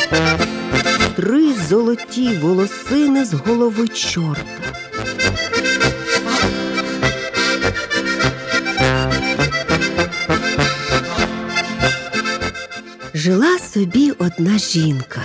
3 золоті волосини з голови чорта. Жила собі одна жінка,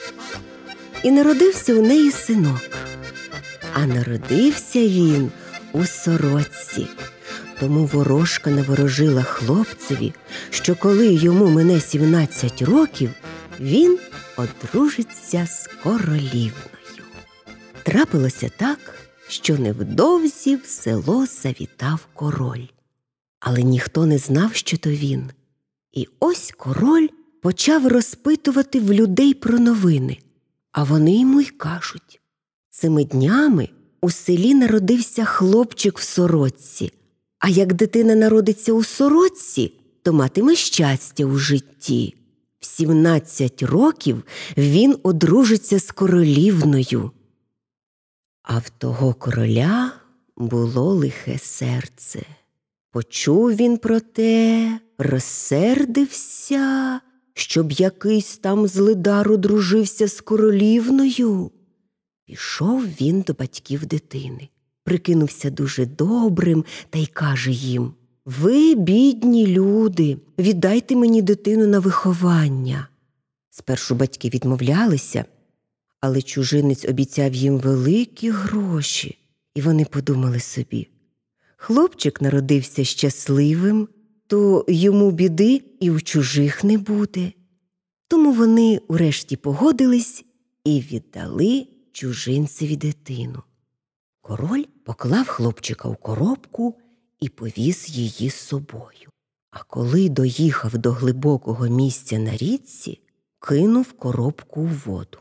і народився у неї синок. А народився він у сорочці. Тому ворожка наворожила хлопцеві, що коли йому мине 17 років, він одружиться з королівною. Трапилося так, що невдовзі в село завітав король. Але ніхто не знав, що то він. І ось король почав розпитувати в людей про новини. А вони йому й кажуть: цими днями у селі народився хлопчик в сорочці, а як дитина народиться у сорочці, то матиме щастя у житті. В 17 років він одружиться з королівною. А в того короля було лихе серце. Почув він про те, розсердився, щоб якийсь там злидар одружився з королівною. Пішов він до батьків дитини, прикинувся дуже добрим та й каже їм: «Ви, бідні люди, віддайте мені дитину на виховання». Спершу батьки відмовлялися, але чужинець обіцяв їм великі гроші. І вони подумали собі: хлопчик народився щасливим, то йому біди і у чужих не буде. Тому вони урешті погодились і віддали чужинцеві дитину. Король поклав хлопчика у коробку і повіз її з собою. А коли доїхав до глибокого місця на річці, кинув коробку у воду.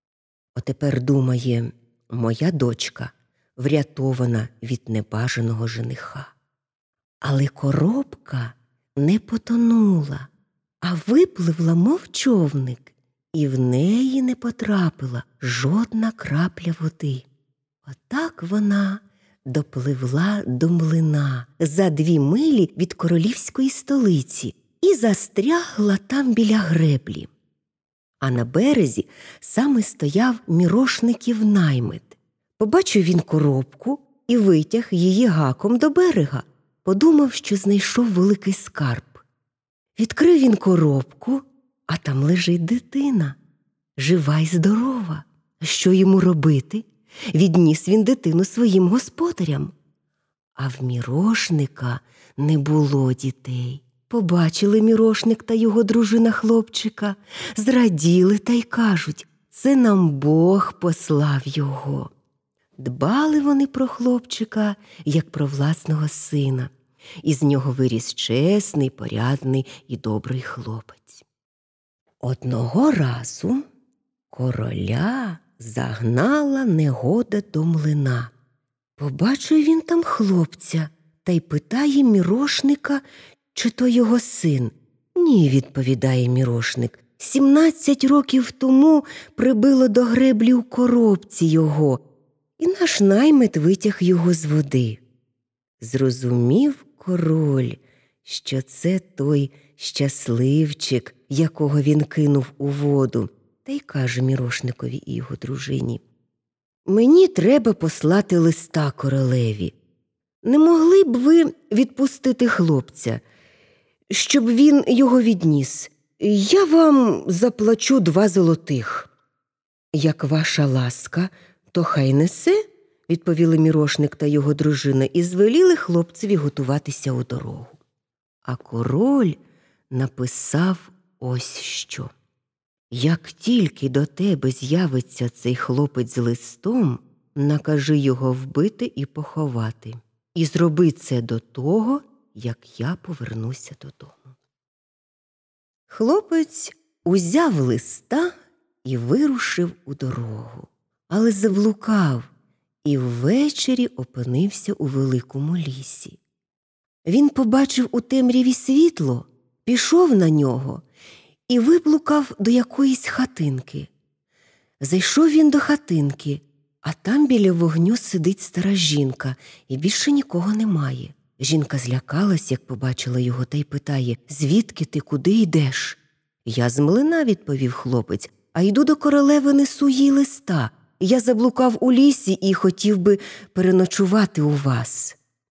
Отепер думає: моя дочка врятована від небажаного жениха. Але коробка не потонула, а випливла, мов човник, і в неї не потрапила жодна крапля води. Отак вона допливла до млина за 2 милі від королівської столиці і застрягла там біля греблі. А на березі саме стояв мірошників наймит. Побачив він коробку і витяг її гаком до берега. Подумав, що знайшов великий скарб. Відкрив він коробку, а там лежить дитина, жива й здорова. Що йому робити? Відніс він дитину своїм господарям. А в мірошника не було дітей. Побачили мірошник та його дружина хлопчика, зраділи та й кажуть: це нам Бог послав його. Дбали вони про хлопчика, як про власного сина. Із нього виріс чесний, порядний і добрий хлопець. Одного разу короля загнала негода до млина. Побачив він там хлопця та й питає мірошника, чи то його син. «Ні», – відповідає мірошник, «17 років тому прибило до греблі у коробці його, і наш наймит витяг його з води». Зрозумів король, що це той щасливчик, якого він кинув у воду, та й каже мірошникові і його дружині: «Мені треба послати листа королеві. Не могли б ви відпустити хлопця, щоб він його відніс? Я вам заплачу 2 золотих». «Як ваша ласка, то хай несе», – відповіли мірошник та його дружина і звеліли хлопцеві готуватися у дорогу. А король написав ось що: «Як тільки до тебе з'явиться цей хлопець з листом, накажи його вбити і поховати. І зроби це до того, як я повернуся додому». Хлопець узяв листа і вирушив у дорогу, але заблукав і ввечері опинився у великому лісі. Він побачив у темряві світло, пішов на нього і виблукав до якоїсь хатинки. Зайшов він до хатинки, а там біля вогню сидить стара жінка, і більше нікого немає. Жінка злякалась, як побачила його, та й питає: «Звідки ти, куди йдеш?» «Я з млина», – відповів хлопець, а йду до королеви, несу їй листа. Я заблукав у лісі і хотів би переночувати у вас.